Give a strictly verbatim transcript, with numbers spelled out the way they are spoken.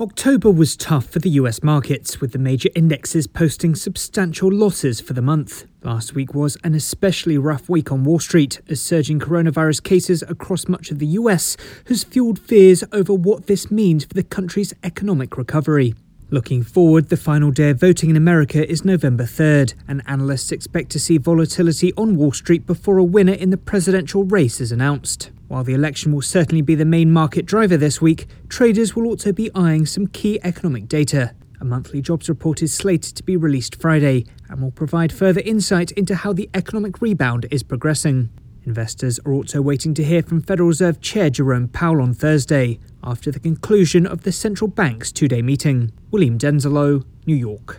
October was tough for the U S markets, with the major indexes posting substantial losses for the month. Last week was an especially rough week on Wall Street, as surging coronavirus cases across much of the U S has fueled fears over what this means for the country's economic recovery. Looking forward, the final day of voting in America is November third, and analysts expect to see volatility on Wall Street before a winner in the presidential race is announced. While the election will certainly be the main market driver this week, traders will also be eyeing some key economic data. A monthly jobs report is slated to be released Friday and will provide further insight into how the economic rebound is progressing. Investors are also waiting to hear from Federal Reserve Chair Jerome Powell on Thursday, after the conclusion of the central bank's two-day meeting. William Denzelo, New York.